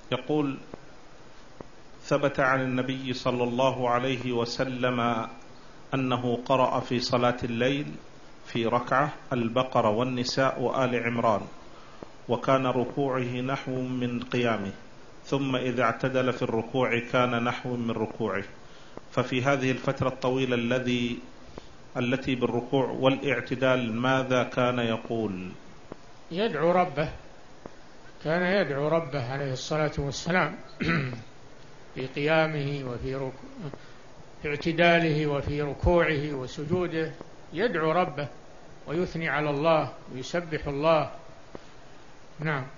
يقول: ثبت عن النبي صلى الله عليه وسلم أنه قرأ في صلاة الليل في ركعة البقرة والنساء وآل عمران، وكان ركوعه نحو من قيامه، ثم إذا اعتدل في الركوع كان نحو من ركوعه، ففي هذه الفترة الطويلة التي بالركوع والاعتدال ماذا كان يقول؟ يدعو ربه، كان يدعو ربه عليه الصلاة والسلام في قيامه وفي اعتداله وفي ركوعه وسجوده، يدعو ربه ويثني على الله ويسبح الله. نعم.